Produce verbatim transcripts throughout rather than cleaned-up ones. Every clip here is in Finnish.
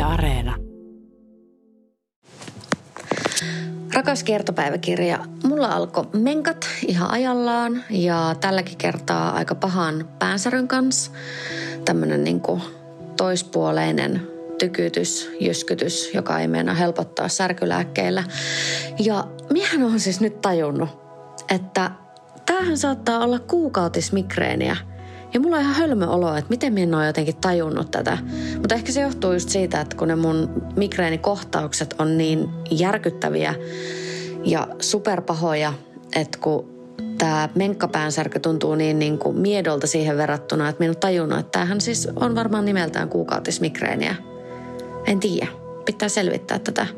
Areena. Rakas kiertopäiväkirja, mulla alkoi menkat ihan ajallaan ja tälläkin kertaa aika pahan päänsäryn kanssa. Tämmönen niinku toispuoleinen tykytys, jyskytys, joka ei meinaa helpottaa särkylääkkeillä. Ja miehän on siis nyt tajunnut, että tämähän saattaa olla kuukautismigreeniä. Ja mulla on ihan hölmö olo, että miten minä en ole jotenkin tajunnut tätä. Mutta ehkä se johtuu just siitä, että kun ne mun migreenikohtaukset on niin järkyttäviä ja superpahoja, että kun tämä menkkapäänsärky tuntuu niin, niin kuin miedolta siihen verrattuna, että minä en ole tajunnut, että tämähän siis on varmaan nimeltään kuukautismigreeniä. En tiedä. Pitää selvittää tätä.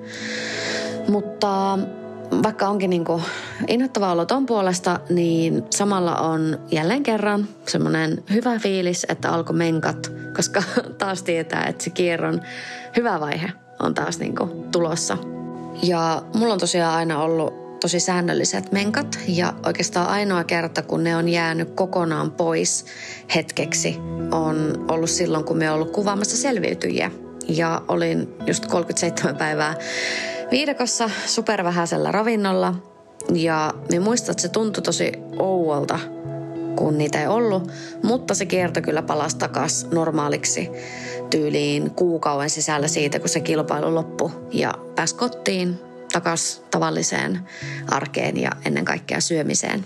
Mutta vaikka onkin niin kuin inhottava olo ton puolesta, niin samalla on jälleen kerran semmoinen hyvä fiilis, että alkoi menkat, koska taas tietää, että se kierron hyvä vaihe on taas niin kuin tulossa. Ja mulla on tosiaan aina ollut tosi säännölliset menkat ja oikeastaan ainoa kerta, kun ne on jäänyt kokonaan pois hetkeksi, on ollut silloin, kun me on ollut kuvaamassa selviytyjiä. Ja olin just kolmekymmentäseitsemän päivää viidakossa supervähäisellä ravinnolla ja minä muistan, että se tuntui tosi ouolta, kun niitä ei ollut, mutta se kierto kyllä palasi takaisin normaaliksi tyyliin kuukauden sisällä siitä, kun se kilpailu loppui ja pääsi kotiin takaisin tavalliseen arkeen ja ennen kaikkea syömiseen.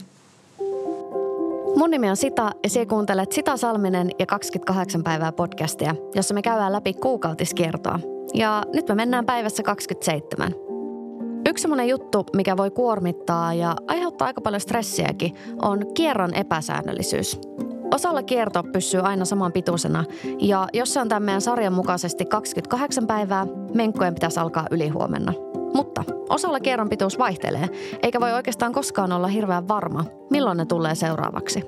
Mun nimi on Sita ja sinä kuuntelet Sita Salminen ja kaksikymmentäkahdeksan päivää podcastia, jossa me käydään läpi kuukautiskiertoa. Ja nyt me mennään päivässä kaksikymmentäseitsemän. Yksi semmoinen juttu, mikä voi kuormittaa ja aiheuttaa aika paljon stressiäkin, on kierron epäsäännöllisyys. Osalla kierto pysyy aina saman pituisena ja jos se on tämän meidän sarjan mukaisesti kaksikymmentäkahdeksan päivää, menkkojen pitäisi alkaa ylihuomenna. Mutta osalla kierron pituus vaihtelee, eikä voi oikeastaan koskaan olla hirveän varma, milloin ne tulee seuraavaksi.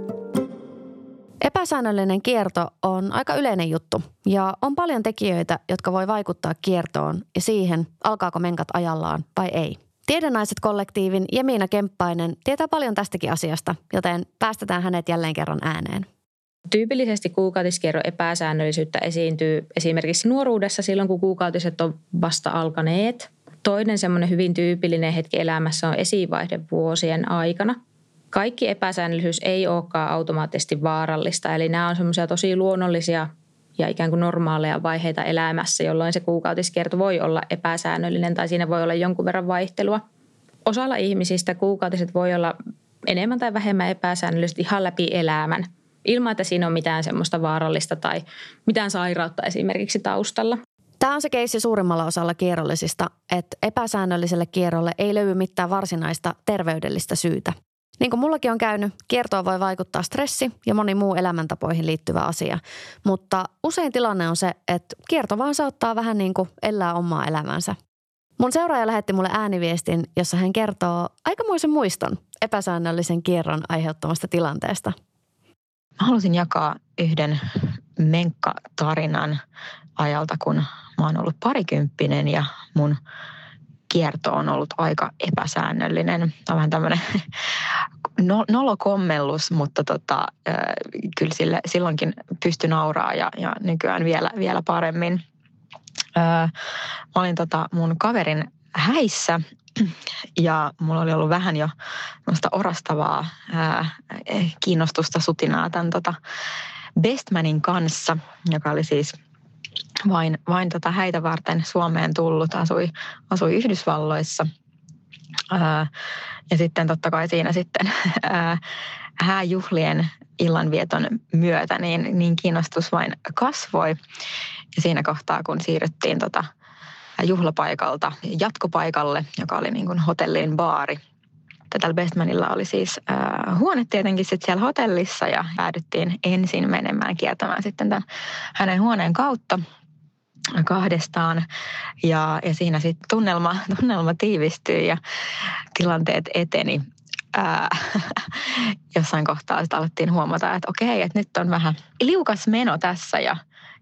Epäsäännöllinen kierto on aika yleinen juttu ja on paljon tekijöitä, jotka voi vaikuttaa kiertoon ja siihen, alkaako menkat ajallaan vai ei. Tiedonaiset-kollektiivin Jemina Kemppainen tietää paljon tästäkin asiasta, joten päästetään hänet jälleen kerran ääneen. Tyypillisesti kuukautiskierron epäsäännöllisyyttä esiintyy esimerkiksi nuoruudessa silloin, kun kuukautiset on vasta alkaneet. Toinen semmoinen hyvin tyypillinen hetki elämässä on esivaihde vuosien aikana. Kaikki epäsäännöllisyys ei olekaan automaattisesti vaarallista, eli nämä on semmoisia tosi luonnollisia ja ikään kuin normaaleja vaiheita elämässä, jolloin se kuukautiskierto voi olla epäsäännöllinen tai siinä voi olla jonkun verran vaihtelua. Osalla ihmisistä kuukautiset voi olla enemmän tai vähemmän epäsäännöllisesti ihan läpi elämän, ilman että siinä on mitään semmoista vaarallista tai mitään sairautta esimerkiksi taustalla. Tämä on se keissi suurimmalla osalla kierrollisista, että epäsäännölliselle kierrolle ei löydy mitään varsinaista terveydellistä syytä. Niin kuin mullakin on käynyt, kiertoon voi vaikuttaa stressi ja moni muu elämäntapoihin liittyvä asia. Mutta usein tilanne on se, että kierto vaan saattaa vähän niin kuin elää omaa elämänsä. Mun seuraaja lähetti mulle ääniviestin, jossa hän kertoo aikamoisen muiston epäsäännöllisen kierron aiheuttamasta tilanteesta. Mä halusin jakaa yhden menkkatarinan ajalta, kun mä oon ollut parikymppinen ja mun kierto on ollut aika epäsäännöllinen. Tämä on vähän tämmöinen nolokommellus, mutta tota, kyllä sille, silloinkin pystyi nauraa ja, ja nykyään vielä, vielä paremmin. Mä olin tota mun kaverin häissä ja mulla oli ollut vähän jo orastavaa ää, kiinnostusta sutinaa tämän tota bestmanin kanssa, joka oli siis vain, vain tota häitä varten Suomeen tullut, asui, asui Yhdysvalloissa. Ää, ja sitten totta kai siinä sitten ää, hääjuhlien illanvieton myötä niin, niin kiinnostus vain kasvoi. Ja siinä kohtaa, kun siirryttiin tota juhlapaikalta jatkopaikalle, joka oli niin kuin hotellin baari. Tällä Bestmanilla oli siis äh, huone tietenkin sitten siellä hotellissa ja päädyttiin ensin menemään kiertämään sitten tämän hänen huoneen kautta kahdestaan. Ja, ja siinä sitten tunnelma, tunnelma tiivistyi ja tilanteet eteni. Ää, jossain kohtaa sitten alettiin huomata, että okei, että nyt on vähän liukas meno tässä ja,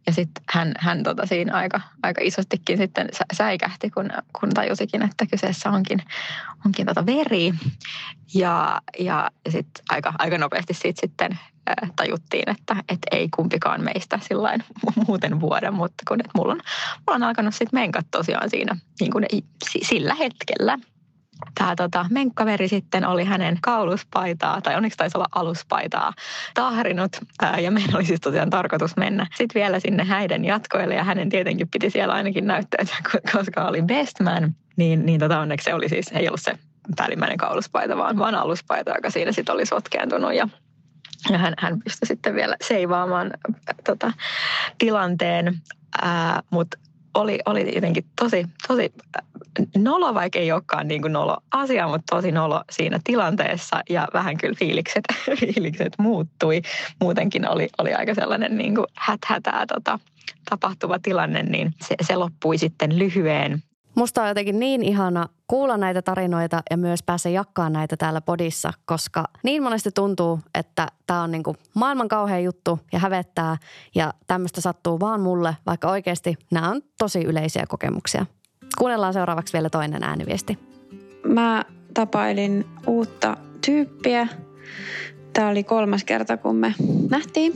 Ja sitten hän, hän tota siinä aika, aika isostikin sitten säikähti, kun, kun tajusikin, että kyseessä onkin, onkin tota veri. Ja, ja sitten aika, aika nopeasti siitä sitten tajuttiin, että, että ei kumpikaan meistä sillain muuten vuoda, mutta kun että mulla, on, mulla on alkanut sitten menkat tosiaan siinä niin kuin sillä hetkellä. Tämä tota, menkkaveri sitten oli hänen kauluspaitaa, tai onneksi taisi olla aluspaitaa, tahrinut. Ää, ja meidän oli siis tosiaan tarkoitus mennä sitten vielä sinne häiden jatkoille. Ja hänen tietenkin piti siellä ainakin näyttäytyä, koska oli best man. Niin, niin tota, onneksi se oli siis, ei ollut se päällimmäinen kauluspaita, vaan, vaan aluspaita, joka siinä sitten oli sotkeentunut. Ja, ja hän, hän pystyi sitten vielä seivaamaan äh, tota, tilanteen, äh, mutta oli, oli jotenkin tosi, tosi nolo, vaikka ei olekaan niin kuin nolo asia, mutta tosi nolo siinä tilanteessa ja vähän kyllä fiilikset, fiilikset muuttui. Muutenkin oli, oli aika sellainen niin kuin häthätää tota, tapahtuva tilanne, niin se, se loppui sitten lyhyen. Musta on jotenkin niin ihana kuulla näitä tarinoita ja myös päästä jakamaan näitä täällä podissa, koska niin monesti tuntuu, että tämä on niinku maailman kauhea juttu ja hävettää ja tämmöistä sattuu vaan mulle, vaikka oikeasti nämä on tosi yleisiä kokemuksia. Kuunnellaan seuraavaksi vielä toinen ääniviesti. Mä tapailin uutta tyyppiä. Tämä oli kolmas kerta, kun me nähtiin.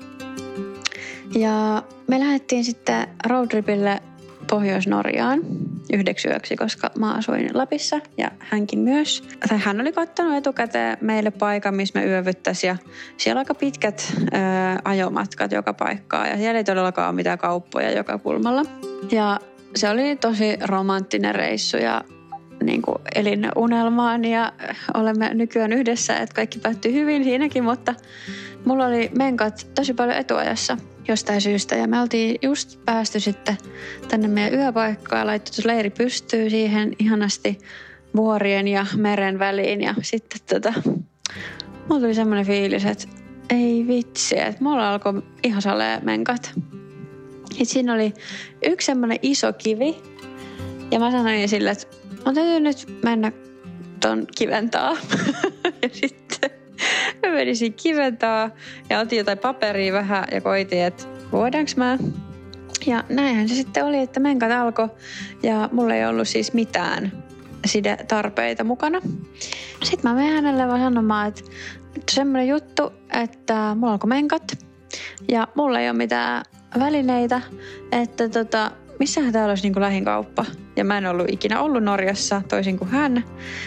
Ja me lähdettiin sitten roadtripille Pohjois-Norjaan yhdeksi yöksi, koska mä asuin Lapissa ja hänkin myös. Tai hän oli kattanut etukäteen meille paikan, missä me yövyttäisiin ja siellä aika pitkät ö, ajomatkat joka paikkaan ja siellä ei todellakaan ole mitään kauppoja joka kulmalla. Ja se oli tosi romanttinen reissu ja niin kuin elin unelmaan ja olemme nykyään yhdessä, että kaikki päättyi hyvin siinäkin, mutta mulla oli menkat tosi paljon etuajassa jostain syystä ja me oltiin just päästy sitten tänne meidän yöpaikkaan ja laitettu leiri pystyy siihen ihanasti vuorien ja meren väliin ja sitten tota, mulla tuli semmoinen fiilis, että ei vitsi, että mulla alkoi ihan salee menkat. Ja siinä oli yksi semmoinen iso kivi ja mä sanoin sille, että mä täytyy nyt mennä ton kiven taa. Ja sitten mä menisin kiven taa ja otin jotain paperia vähän ja koitin, että voidaanko mä. Ja näinhän se sitten oli, että menkat alkoi ja mulla ei ollut siis mitään sidetarpeita mukana. Sitten mä menen hänelle vaan sanomaan, että nyt on semmoinen juttu, että mulla alkoi menkat ja mulla ei ole mitään välineitä, että tota, missähän täällä olisi niin kuin lähin kauppa. Ja mä en ollut ikinä ollut Norjassa, toisin kuin hän.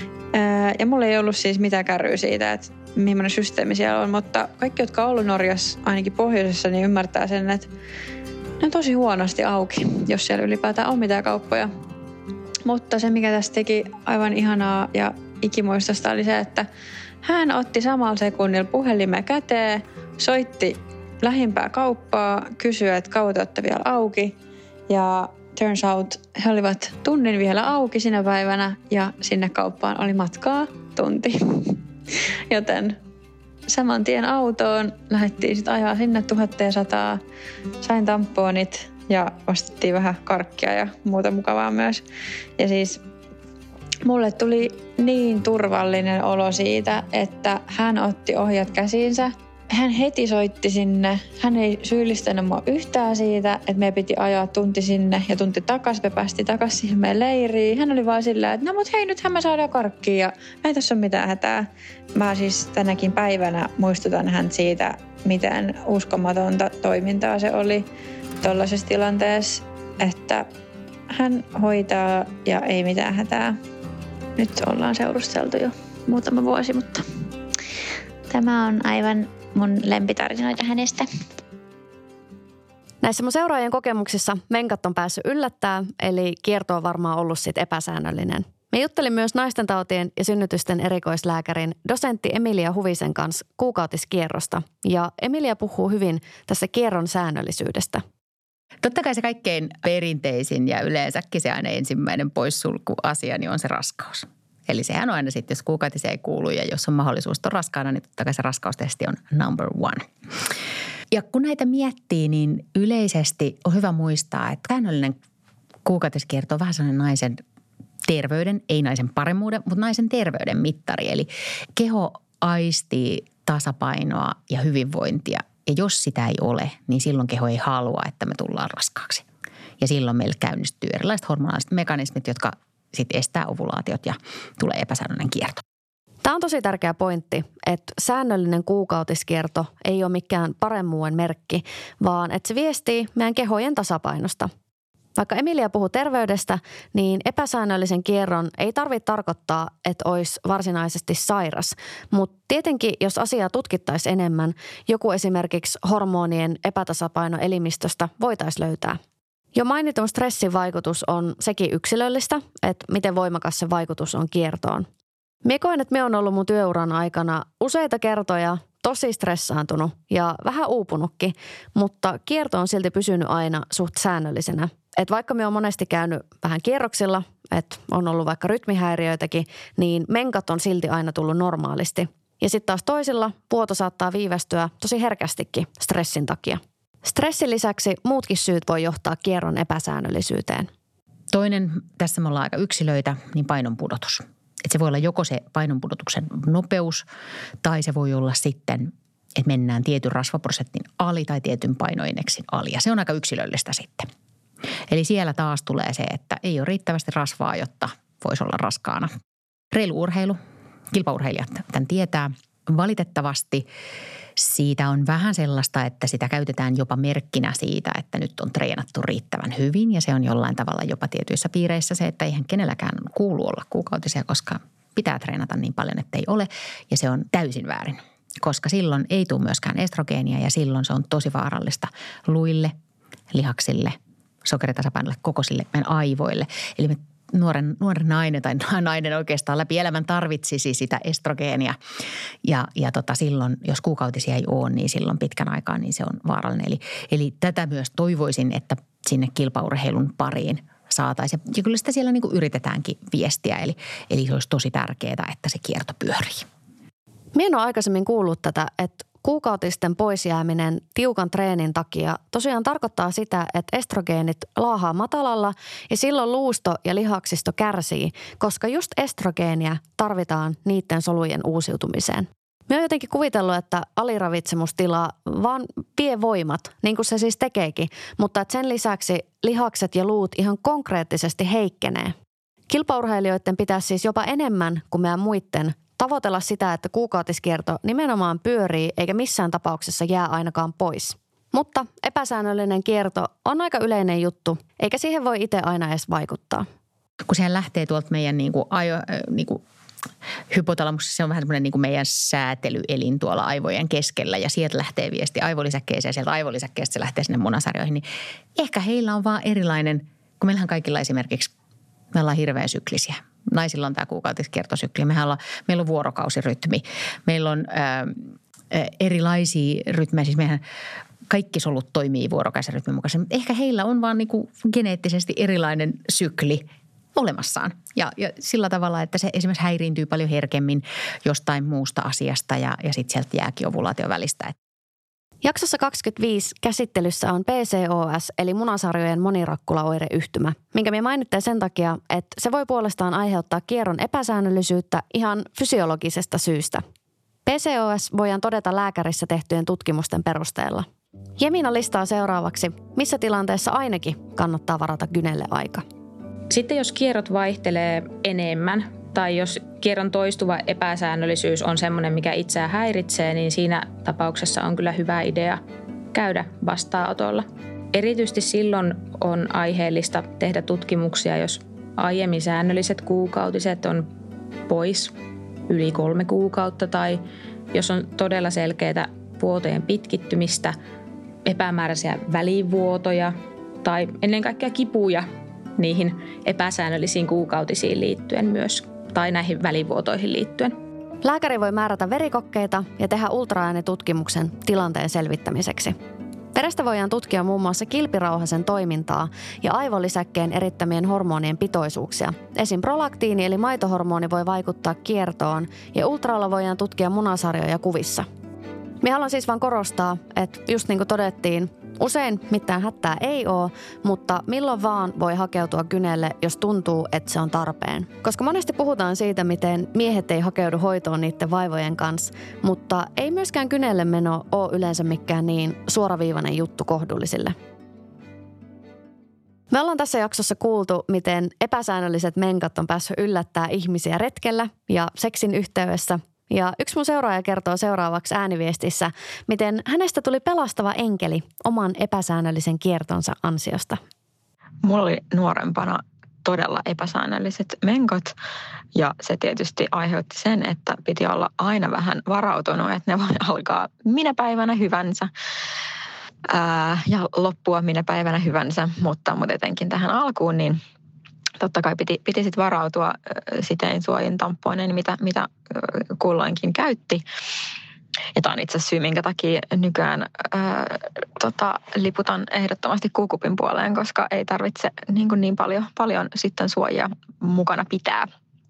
Ja mulla ei ollut siis mitään kärryä siitä, että millainen systeemi siellä on. Mutta kaikki, jotka on ollut Norjassa, ainakin pohjoisessa, niin ymmärtää sen, että ne on tosi huonosti auki, jos siellä ylipäätään on mitään kauppoja. Mutta se, mikä tästä teki aivan ihanaa ja ikimuistosta, oli se, että hän otti samalla sekunnilla puhelimen käteen, soitti lähimpää kauppaa, kysyi, että kauan te olette vielä auki. Ja turns out, he olivat tunnin vielä auki sinä päivänä ja sinne kauppaan oli matkaa tunti. Joten saman tien autoon lähdettiin sitten ajaa sinne tuhatta ja sataa. Sain tamponit ja ostettiin vähän karkkia ja muuta mukavaa myös. Ja siis mulle tuli niin turvallinen olo siitä, että hän otti ohjat käsiinsä. Hän heti soitti sinne. Hän ei syyllistänyt mua yhtään siitä, että me piti ajaa tunti sinne ja tunti takaisin. Me päästiin takaisin siihen meidän leiriin. Hän oli vaan sillä, että no mut hei, nythän me saadaan karkkia ja ei tässä ole mitään hätää. Mä siis tänäkin päivänä muistutan hän siitä, miten uskomatonta toimintaa se oli tuollaisessa tilanteessa, että hän hoitaa ja ei mitään hätää. Nyt ollaan seurusteltu jo muutama vuosi, mutta tämä on aivan mun lempitarinoita hänestä. Näissä mun seuraajien kokemuksissa menkat on päässyt yllättää, eli kierto on varmaan ollut sit epäsäännöllinen. Me juttelin myös naistentautien ja synnytysten erikoislääkärin dosentti Emilia Huvisen kanssa kuukautiskierrosta. Ja Emilia puhuu hyvin tässä kierron säännöllisyydestä. Totta kai se kaikkein perinteisin ja yleensäkin se aina ensimmäinen poissulkuasia niin on se raskaus. Eli sehän on aina sitten, jos kuukautiseen ei kuulu ja jos on mahdollisuus on raskaana, niin totta kai se raskaustesti on number one. Ja kun näitä miettii, niin yleisesti on hyvä muistaa, että säännöllinen kuukautiskierto on vähän sellainen naisen terveyden, ei naisen paremmuuden, mutta naisen terveyden mittari. Eli keho aistii tasapainoa ja hyvinvointia Ja jos sitä ei ole, niin silloin keho ei halua, että me tullaan raskaaksi. Ja silloin meillä käynnistyy erilaiset hormonaaliset mekanismit, jotka sitten estää ovulaatiot ja tulee epäsäännöllinen kierto. Tämä on tosi tärkeä pointti, että säännöllinen kuukautiskierto ei ole mikään paremmuuden merkki, vaan että se viestii meidän kehojen tasapainosta. Vaikka Emilia puhuu terveydestä, niin epäsäännöllisen kierron ei tarvitse tarkoittaa, että olisi varsinaisesti sairas. Mutta tietenkin, jos asiaa tutkittaisiin enemmän, joku esimerkiksi hormonien epätasapaino elimistöstä voitaisiin löytää. Jo mainitun stressin vaikutus on sekin yksilöllistä, että miten voimakas se vaikutus on kiertoon. Mie koen, että me on ollut mun työuran aikana useita kertoja tosi stressaantunut ja vähän uupunutkin, mutta kierto on silti pysynyt aina suht säännöllisenä. Et vaikka me on monesti käynyt vähän kierroksilla, että on ollut vaikka rytmihäiriöitäkin, niin menkat on silti aina tullut normaalisti. Ja sitten taas toisilla vuoto saattaa viivästyä tosi herkästikin stressin takia. Stressin lisäksi muutkin syyt voi johtaa kierron epäsäännöllisyyteen. Toinen, tässä me ollaan aika yksilöitä, niin painonpudotus. Että se voi olla joko se painonpudotuksen nopeus tai se voi olla sitten, että mennään tietyn rasvaprosentin ali tai tietyn painoineksin ali. Ja se on aika yksilöllistä sitten. Eli siellä taas tulee se, että ei ole riittävästi rasvaa, jotta voisi olla raskaana. Reilu urheilu, kilpaurheilijat tämän tietää. Valitettavasti siitä on vähän sellaista, että sitä käytetään jopa merkkinä siitä, että nyt on treenattu riittävän hyvin. Ja se on jollain tavalla jopa tietyissä piireissä se, että eihän kenelläkään kuulu olla kuukautisia, koska pitää treenata niin paljon, että ei ole. Ja se on täysin väärin, koska silloin ei tule myöskään estrogeenia ja silloin se on tosi vaarallista luille, lihaksille, sokeritasapainolle, kokoisille, meidän aivoille. Eli me nuoren, nuoren nainen tai nainen oikeastaan läpi elämän tarvitsisi sitä estrogeenia. Ja, ja tota silloin, jos kuukautisia ei ole, niin silloin pitkän aikaa niin se on vaarallinen. Eli, eli tätä myös toivoisin, että sinne kilpaurheilun pariin saataisiin. Ja kyllä sitä siellä niin kuin yritetäänkin viestiä. Eli, eli se olisi tosi tärkeää, että se kierto pyörii. Minä en ole aikaisemmin kuullut tätä, että kuukautisten poisjääminen tiukan treenin takia tosiaan tarkoittaa sitä, että estrogeenit laahaa matalalla ja silloin luusto ja lihaksisto kärsii, koska just estrogeenia tarvitaan niiden solujen uusiutumiseen. Minä olen jotenkin kuvitellut, että aliravitsemustila vaan vie voimat, niin kuin se siis tekeekin, mutta että sen lisäksi lihakset ja luut ihan konkreettisesti heikkenee. Kilpaurheilijoiden pitäisi siis jopa enemmän kuin meidän muiden tavoitella sitä, että kuukautiskierto nimenomaan pyörii eikä missään tapauksessa jää ainakaan pois. Mutta epäsäännöllinen kierto on aika yleinen juttu, eikä siihen voi itse aina edes vaikuttaa. Kun sehän lähtee tuolta meidän niin kuin, ajo, niin kuin hypotalamuksessa, se on vähän semmoinen niin kuin meidän säätelyelin tuolla aivojen keskellä ja sieltä lähtee viesti aivolisäkkeeseen ja sieltä aivolisäkkeestä se lähtee sinne munasarjoihin. Niin ehkä heillä on vaan erilainen, kun meillähän kaikilla esimerkiksi, me ollaan hirveän syklisiä. Naisilla on tämä kuukautiskiertosykli. Mehän ollaan, meillä on vuorokausirytmi. Meillä on ää, erilaisia rytmejä. Siis meidän kaikki solut toimii vuorokausirytmin mukaisesti. Ehkä heillä on vaan niinku geneettisesti erilainen sykli olemassaan. Ja, ja sillä tavalla, että se esimerkiksi häiriintyy paljon herkemmin jostain muusta asiasta ja, ja sitten sieltä jääkin ovulaation välistä. Jaksossa kaksikymmentäviisi käsittelyssä on P C O S eli munasarjojen monirakkulaoireyhtymä, minkä me mainittiin sen takia, että se voi puolestaan aiheuttaa kierron epäsäännöllisyyttä ihan fysiologisesta syystä. P C O S voidaan todeta lääkärissä tehtyjen tutkimusten perusteella. Jemina listaa seuraavaksi, missä tilanteessa ainakin kannattaa varata gynelle aika. Sitten jos kierrot vaihtelee enemmän tai jos kierron toistuva epäsäännöllisyys on semmoinen, mikä itseä häiritsee, niin siinä tapauksessa on kyllä hyvä idea käydä vastaanotolla. Erityisesti silloin on aiheellista tehdä tutkimuksia, jos aiemmin säännölliset kuukautiset on pois yli kolme kuukautta tai jos on todella selkeää vuotojen pitkittymistä, epämääräisiä välivuotoja tai ennen kaikkea kipuja niihin epäsäännöllisiin kuukautisiin liittyen myös tai näihin välivuotoihin liittyen. Lääkäri voi määrätä verikokkeita ja tehdä ultraäänitutkimuksen tilanteen selvittämiseksi. Verestä voidaan tutkia muun muassa kilpirauhasen toimintaa ja aivolisäkkeen erittämien hormonien pitoisuuksia. Esim. Prolaktiini eli maitohormoni voi vaikuttaa kiertoon ja ultraalla voidaan tutkia munasarjoja kuvissa. Me haluan siis vain korostaa, että just niin kuin todettiin, Usein mitään hätää ei ole, mutta milloin vaan voi hakeutua kynelle, jos tuntuu, että se on tarpeen. Koska monesti puhutaan siitä, miten miehet ei hakeudu hoitoon niiden vaivojen kanssa, mutta ei myöskään kynelle meno ole yleensä mikään niin suoraviivainen juttu kohdullisille. Me ollaan tässä jaksossa kuultu, miten epäsäännölliset menkat on päässyt yllättää ihmisiä retkellä ja seksin yhteydessä. Ja yksi mun seuraaja kertoo seuraavaksi ääniviestissä, miten hänestä tuli pelastava enkeli oman epäsäännöllisen kiertonsa ansiosta. Mulla oli nuorempana todella epäsäännölliset menkot ja se tietysti aiheutti sen, että piti olla aina vähän varautunut, että ne voi alkaa minä päivänä hyvänsä ää, ja loppua minä päivänä hyvänsä, mutta, mutta etenkin tähän alkuun niin totta kai piti, piti sit varautua siteen suojin tampoineen, mitä, mitä kulloinkin käytti. Ja tämä on itse asiassa syy, minkä takia nykyään ää, tota, liputan ehdottomasti kuukupin puoleen, koska ei tarvitse niin, kuin niin paljon, paljon sitten suojia mukana pitää.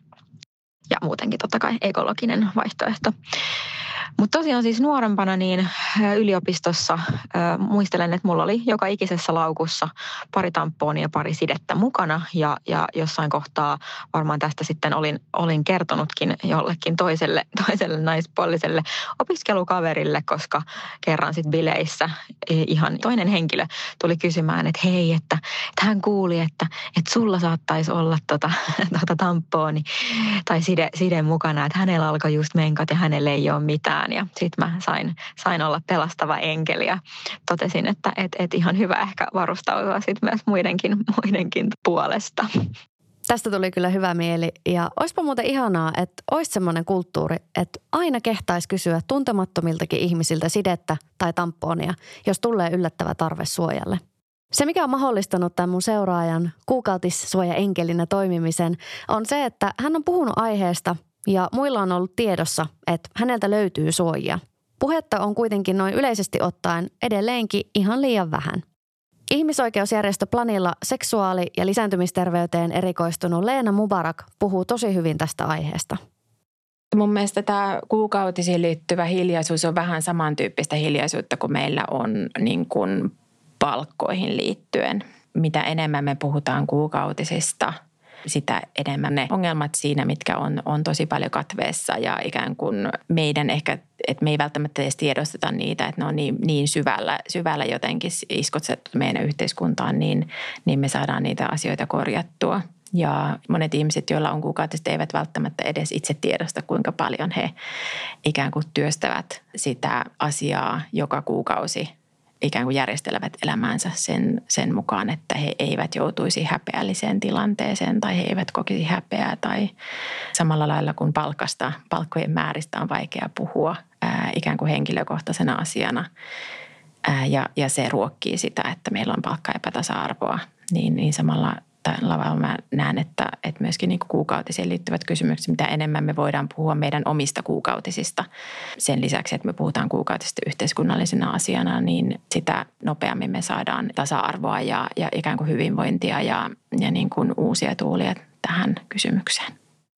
Ja muutenkin totta kai ekologinen vaihtoehto. Mutta tosiaan siis nuorempana niin yliopistossa äh, muistelen, että mulla oli joka ikisessä laukussa pari tampoonia ja pari sidettä mukana. Ja, ja jossain kohtaa varmaan tästä sitten olin, olin kertonutkin jollekin toiselle, toiselle naispuoliselle opiskelukaverille, koska kerran sitten bileissä ihan toinen henkilö tuli kysymään, että hei, että, että hän kuuli, että, että sulla saattaisi olla tota, tota tampooni tai side, side mukana, että hänellä alkoi just menkat ja hänellä ei ole mitään. Ja sitten mä sain, sain olla pelastava enkeli ja totesin, että et, et ihan hyvä ehkä varustautua sitten myös muidenkin, muidenkin puolesta. Tästä tuli kyllä hyvä mieli ja olisipa muuten ihanaa, että olisi semmoinen kulttuuri, että aina kehtaisi kysyä tuntemattomiltakin ihmisiltä sidettä tai tamponia, jos tulee yllättävä tarve suojalle. Se, mikä on mahdollistanut tämän mun seuraajan kuukautissuojaenkelinä toimimisen, on se, että hän on puhunut aiheesta ja muilla on ollut tiedossa, että häneltä löytyy suojia. Puhetta on kuitenkin noin yleisesti ottaen edelleenkin ihan liian vähän. Ihmisoikeusjärjestö Planilla seksuaali- ja lisääntymisterveyteen erikoistunut Leena Mubarak puhuu tosi hyvin tästä aiheesta. Mun mielestä tämä kuukautisiin liittyvä hiljaisuus on vähän samantyyppistä hiljaisuutta kuin meillä on niin kuin palkkoihin liittyen. Mitä enemmän me puhutaan kuukautisista, sitä enemmän ne ongelmat siinä, mitkä on, on tosi paljon katveessa ja ikään kuin meidän ehkä, että me ei välttämättä edes tiedosteta niitä, että ne on niin, niin syvällä, syvällä jotenkin iskotsettu meidän yhteiskuntaan, niin, niin me saadaan niitä asioita korjattua. Ja monet ihmiset, joilla on kuukautiset, eivät välttämättä edes itse tiedosta, kuinka paljon he ikään kuin työstävät sitä asiaa joka kuukausi. Ikään kuin järjestelevät elämäänsä sen, sen mukaan, että he eivät joutuisi häpeälliseen tilanteeseen tai he eivät kokisi häpeää tai samalla lailla kuin palkasta, palkkojen määristä on vaikea puhua ää, ikään kuin henkilökohtaisena asiana ää, ja, ja se ruokkii sitä, että meillä on palkkaepätasa-arvoa, niin, niin samalla lavalla mä näen, että, että myöskin niin kuin kuukautisiin liittyvät kysymykset, mitä enemmän me voidaan puhua meidän omista kuukautisista. Sen lisäksi, että me puhutaan kuukautisista yhteiskunnallisena asiana, niin sitä nopeammin me saadaan tasa-arvoa ja, ja ikään kuin hyvinvointia ja, ja niin kuin uusia tuulia tähän kysymykseen.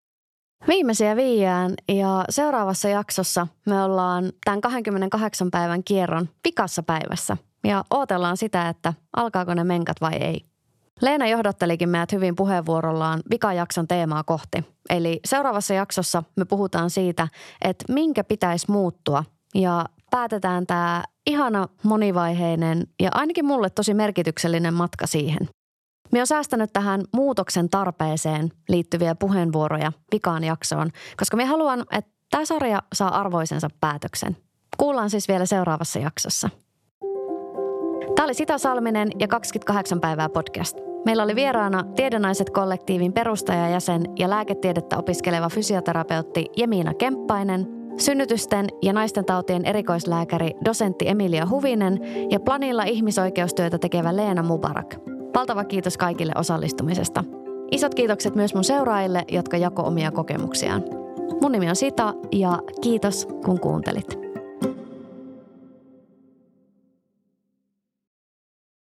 Viimeisiä viiään ja seuraavassa jaksossa me ollaan tämän kaksikymmentäkahdeksan päivän kierron vikassa päivässä ja odotellaan sitä, että alkaako ne menkat vai ei. Leena johdattelikin meidät hyvin puheenvuorollaan vikajakson teemaa kohti. Eli seuraavassa jaksossa me puhutaan siitä, että minkä pitäisi muuttua ja päätetään tämä ihana monivaiheinen ja ainakin mulle tosi merkityksellinen matka siihen. Minä olen säästänyt tähän muutoksen tarpeeseen liittyviä puheenvuoroja vikaan jaksoon, koska minä haluan, että tämä sarja saa arvoisensa päätöksen. Kuullaan siis vielä seuraavassa jaksossa. Tämä oli Sita Salminen ja kaksikymmentäkahdeksan päivää podcast. Meillä oli vieraana Tiedonaiset-kollektiivin perustajajäsen ja lääketiedettä opiskeleva fysioterapeutti Jemiina Kemppainen, synnytysten ja naisten tautien erikoislääkäri dosentti Emilia Huvinen ja Planilla ihmisoikeustyötä tekevä Leena Mubarak. Valtava kiitos kaikille osallistumisesta. Isot kiitokset myös mun seuraajille, jotka jako omia kokemuksiaan. Mun nimi on Sita ja kiitos kun kuuntelit.